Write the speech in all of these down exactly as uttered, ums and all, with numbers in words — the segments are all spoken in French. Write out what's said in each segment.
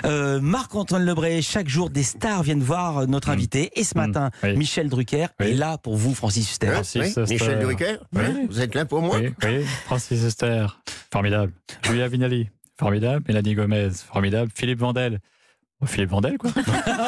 Euh, Marc-Antoine Lebray, chaque jour des stars viennent voir notre invité. Et ce matin, mmh. oui. Michel Drucker oui. est là pour vous, Francis Huster. Francis oui, Huster. Michel Drucker, Oui. hein, vous êtes là pour moi. Oui, oui. Francis Huster, formidable. Julia Vinali, formidable. Mélanie Gomez, formidable. Philippe Vandel. Oh, Philippe Vandel, quoi.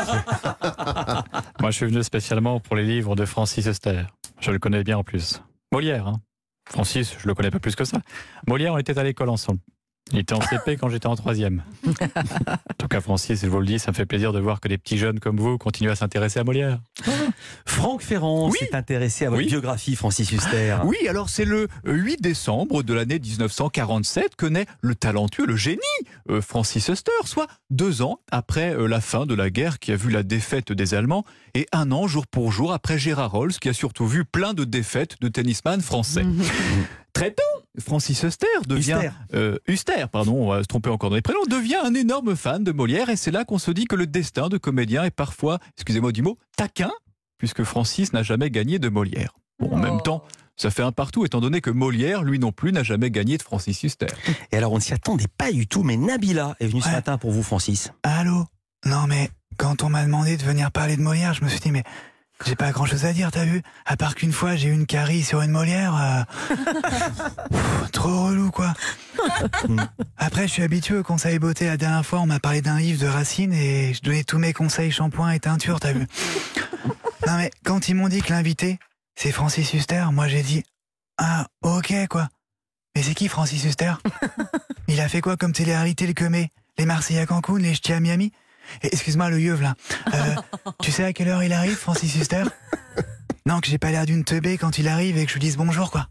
Moi, je suis venu spécialement pour les livres de Francis Huster. Je le connais bien en plus. Molière, hein. Francis, je le connais pas plus que ça. Molière, on était à l'école ensemble. Il était en C P quand j'étais en troisième. En tout cas, Francis, je vous le dis, ça me fait plaisir de voir que des petits jeunes comme vous continuent à s'intéresser à Molière. Franck Ferrand Oui. s'est intéressé à votre Oui. biographie, Francis Huster. Oui, alors c'est le huit décembre de l'année dix-neuf cent quarante-sept que naît le talentueux, le génie euh, Francis Huster, soit deux ans après euh, la fin de la guerre qui a vu la défaite des Allemands et un an jour pour jour après Gérard Rolls qui a surtout vu plein de défaites de tennisman français. Très tôt, Francis Huster devient Huster. euh, Huster, pardon, on va se tromper encore dans les prénoms, devient un énorme fan de Molière et c'est là qu'on se dit que le destin de comédien est parfois, excusez-moi du mot, taquin, puisque Francis n'a jamais gagné de Molière. Bon, en même temps, ça fait un partout étant donné que Molière, lui non plus, n'a jamais gagné de Francis Huster. Et alors, on ne s'y attendait pas du tout, mais Nabila est venue ce Ouais. matin pour vous, Francis. Allô? Non mais, quand on m'a demandé de venir parler de Molière, je me suis dit, mais j'ai pas grand chose à dire, t'as vu? À part qu'une fois, j'ai eu une carie sur une Molière. euh, pff, trop relou, quoi. Après, je suis habitué aux conseils beauté. La dernière fois, on m'a parlé d'un livre de Racine et je donnais tous mes conseils shampoing et teinture, t'as vu? Non mais, quand ils m'ont dit que l'invité, c'est Francis Huster, moi j'ai dit, ah, ok, quoi. Mais c'est qui Francis Huster? Il a fait quoi comme télé-réalité, le Kemé? Les Marseillais à Cancun, les Ch'tis à Miami? Et excuse-moi, le yeuve, là. Euh, tu sais à quelle heure il arrive, Francis Huster? Non, que j'ai pas l'air d'une teubée quand il arrive et que je lui dise bonjour, quoi.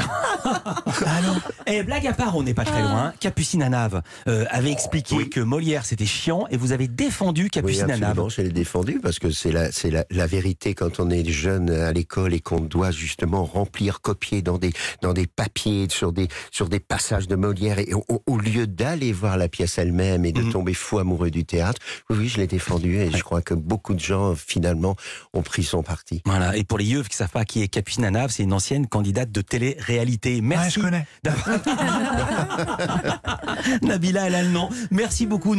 Ah non. Et blague à part, on n'est pas très loin. Capucine Anave euh, avait expliqué Oui. que Molière c'était chiant et vous avez défendu Oui, Capucine Anave. absolument, je l'ai défendu parce que c'est la, c'est la, la vérité quand on est jeune à l'école et qu'on doit justement remplir, copier dans des, dans des papiers, sur des, sur des passages de Molière et au, au lieu d'aller voir la pièce elle-même et de Mhm. tomber fou amoureux du théâtre, oui, oui, je l'ai défendu et je crois que beaucoup de gens finalement ont pris son parti. Voilà. Et pour les yeux qui savent pas qui est Capucine Anave, c'est une ancienne candidate de télé-réalité. Ouais, Merci. je connais. Nabila, elle a le nom. Merci beaucoup.